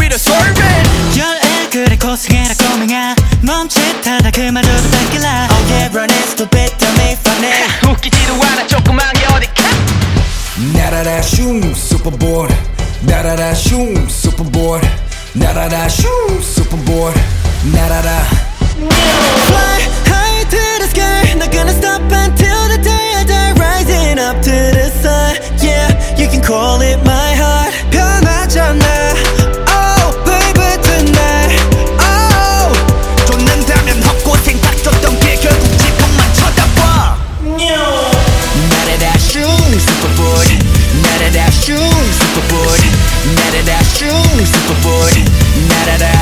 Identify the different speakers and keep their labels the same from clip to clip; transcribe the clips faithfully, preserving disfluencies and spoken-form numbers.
Speaker 1: 위로 soaring
Speaker 2: 열애 그래 고생해라 꼬맹아 멈칫하다 그 말로도 뺏길라 Oh yeah run it still better me funny
Speaker 1: 웃기지도 않아 조그만 게 어디까
Speaker 3: 나라라 슝 슈퍼보드 나라라 슝 슈퍼보드 나라라 슝 슈퍼보드 나라라
Speaker 2: Fly high to the sky Not gonna stop until the day I die Rising up to the sun Yeah, you can call it my heart 변하잖아 Oh, baby tonight Oh
Speaker 1: 쫓는다면 헛고생 닥쳤던 길 결국 지붕만 쳐다봐
Speaker 2: 나라라 슝 슈퍼보드 나라라 슝 슈퍼보드 나라라 슝 슈퍼보드 나라라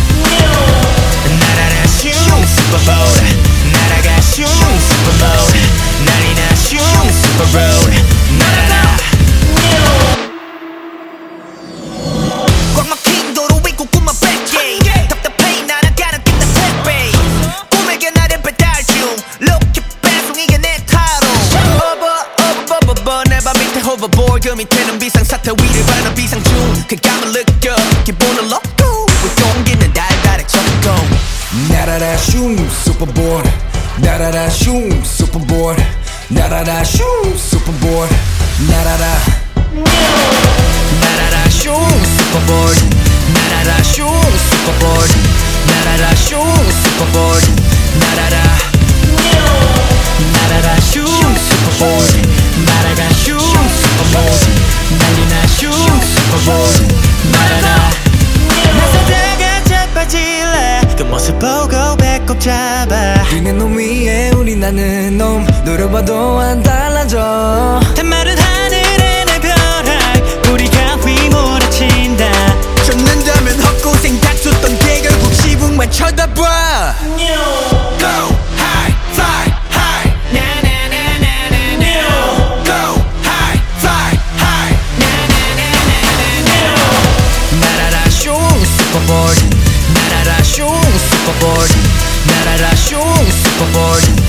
Speaker 2: 나라라 슝 슈퍼보드 나라가 슝 슈퍼보드 난리나 슝 슈퍼로드 나라라
Speaker 1: 꽉 막힌 도로 위 ቁ꾸만 뺏기 답답해 날아가는 듯한 택배 꿈에게 나를 배달 중 로켓 배송 이게 내 타로 어버 어버 버버 내 발 밑에 호버보드 그 밑에는 비상사태 위를 바라는 비상중 그 감을 느껴 기분을 넣고 우동기는 달달해 쳤고
Speaker 3: 나라라 슝 슈퍼보드 나라라 슝 슈퍼보드 나라라 슝 슈퍼보드 나라라
Speaker 2: 나라라 슝 슈퍼보드 나라라 슝 슈퍼보드 나라라 슝 슈퍼보드 나라라 나라라 슝 슈퍼보드 나라가 슝 슈퍼보드 난리나 슝 슈퍼보드 나라라 나서다가 자빠질래 그 모습 보고 배꼽 잡아
Speaker 3: 뛰는 놈 위에 우리 나는 놈 노려봐도 안 달라져
Speaker 2: 단마른 하늘에 내 별알 우리가 휘몰아친다
Speaker 1: 쫓는다면 헛고생 닥쳤던 게 결국 지붕만 쳐다봐 Go high fly high Go high fly high
Speaker 2: 나라라 슝 슈퍼보드 나라라 슝 슈퍼보드 나라라 슝 슈퍼보드